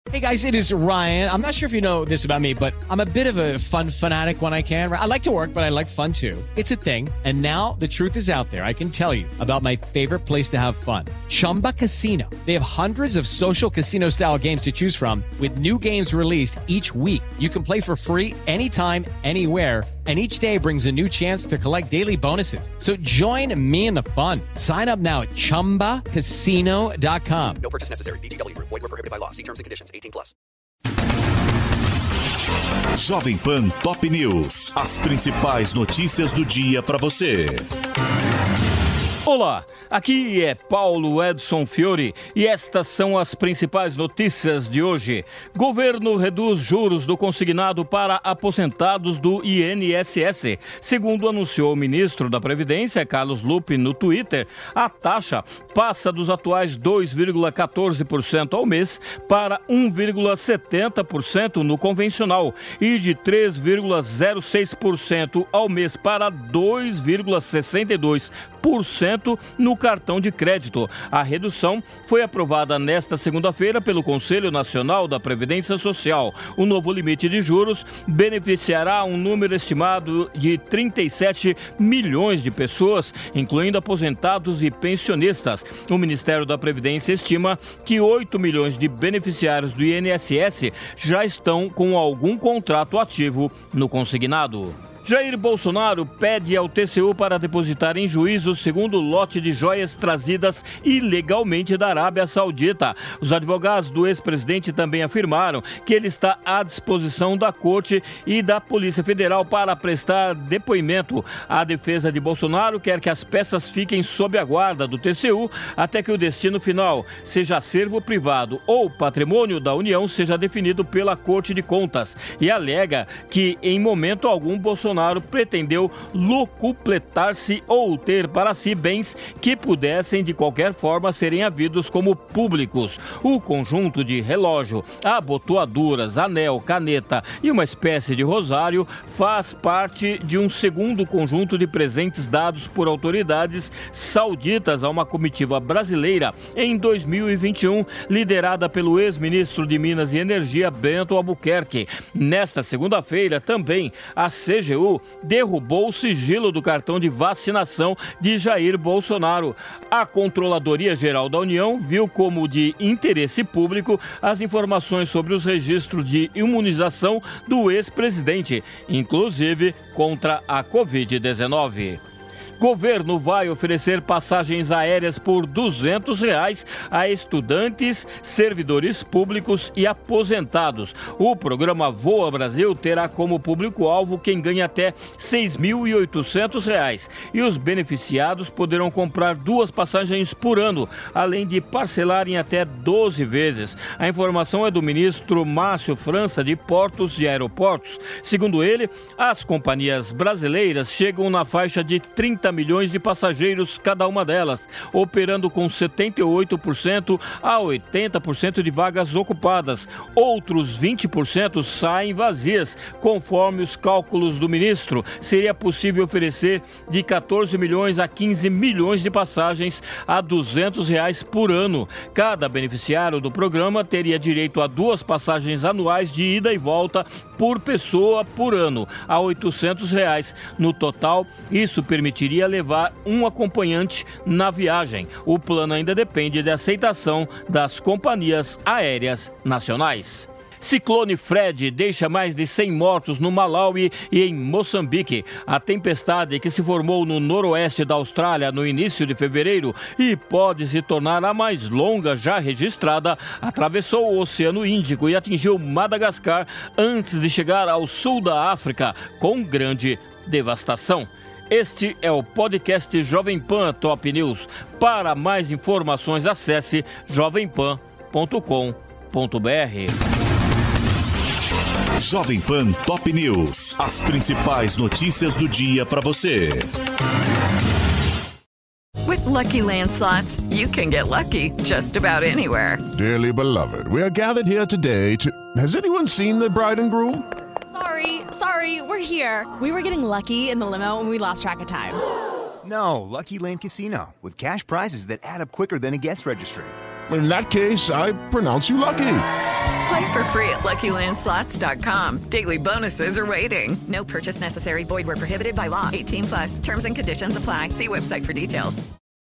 Hey guys, it is Ryan. I'm not sure if you know this about me, but I'm a bit of a fun fanatic when I can. I like to work, but I like fun too. It's a thing. And now the truth is out there. I can tell you about my favorite place to have fun. Chumba Casino. They have hundreds of social casino style games to choose from with new games released each week. You can play for free anytime, anywhere. And each day brings a new chance to collect daily bonuses. So join me in the fun. Sign up now at ChumbaCasino.com. No purchase necessary. VGW Group. Void where prohibited by law. See terms and conditions. 18+. Jovem Pan Top News. As principais notícias do dia para você. Olá, aqui é Paulo Edson Fiore e estas são as principais notícias de hoje. Governo reduz juros do consignado para aposentados do INSS. Segundo anunciou o ministro da Previdência, Carlos Lupe, no Twitter, a taxa passa dos atuais 2,14% ao mês para 1,70% no convencional e de 3,06% ao mês para 2,62% no cartão de crédito. A redução foi aprovada nesta segunda-feira pelo Conselho Nacional da Previdência Social. O novo limite de juros beneficiará um número estimado de 37 milhões de pessoas, incluindo aposentados e pensionistas. O Ministério da Previdência estima que 8 milhões de beneficiários do INSS já estão com algum contrato ativo no consignado. Jair Bolsonaro pede ao TCU para depositar em juízo o segundo lote de joias trazidas ilegalmente da Arábia Saudita. Os advogados do ex-presidente também afirmaram que ele está à disposição da Corte e da Polícia Federal para prestar depoimento. A defesa de Bolsonaro quer que as peças fiquem sob a guarda do TCU até que o destino final, seja acervo privado ou patrimônio da União, seja definido pela Corte de Contas, e alega que em momento algum Bolsonaro pretendeu locupletar-se ou ter para si bens que pudessem de qualquer forma serem havidos como públicos. O conjunto de relógio, abotoaduras, anel, caneta e uma espécie de rosário faz parte de um segundo conjunto de presentes dados por autoridades sauditas a uma comitiva brasileira em 2021, liderada pelo ex-ministro de Minas e Energia, Bento Albuquerque. Nesta segunda-feira, também, a CGU derrubou o sigilo do cartão de vacinação de Jair Bolsonaro. A Controladoria Geral da União viu como de interesse público as informações sobre os registros de imunização do ex-presidente, inclusive contra a Covid-19. Governo vai oferecer passagens aéreas por R$200 a estudantes, servidores públicos e aposentados. O programa Voa Brasil terá como público-alvo quem ganha até R$ 6.800 e os beneficiados poderão comprar 2 passagens por ano, além de parcelar em até 12 vezes. A informação é do ministro Márcio França, de Portos e Aeroportos. Segundo ele, as companhias brasileiras chegam na faixa de 30 milhões de passageiros cada uma delas, operando com 78% a 80% de vagas ocupadas. Outros 20% saem vazias, conforme os cálculos do ministro. Seria possível oferecer de 14 milhões a 15 milhões de passagens a R$200 por ano. Cada beneficiário do programa teria direito a 2 passagens anuais de ida e volta por pessoa por ano, a R$800. No total, isso permitiria levar um acompanhante na viagem. O plano ainda depende da aceitação das companhias aéreas nacionais. Ciclone Fred deixa mais de 100 mortos no Malawi e em Moçambique. A tempestade, que se formou no noroeste da Austrália no início de fevereiro e pode se tornar a mais longa já registrada, atravessou o Oceano Índico e atingiu Madagascar antes de chegar ao sul da África, com grande devastação. Este é o podcast Jovem Pan Top News. Para mais informações, acesse jovempan.com.br. Jovem Pan Top News. As principais notícias do dia para você. With Lucky Land Slots, you can get lucky just about anywhere. Dearly beloved, we are gathered here today to... Has anyone seen the bride and groom? Sorry, we're here. We were getting lucky in the limo and we lost track of time. No, Lucky Land Casino, with cash prizes that add up quicker than a guest registry. In that case, I pronounce you lucky. Play for free at LuckyLandSlots.com. Daily bonuses are waiting. No purchase necessary. Void where prohibited by law. 18+. Terms and conditions apply. See website for details.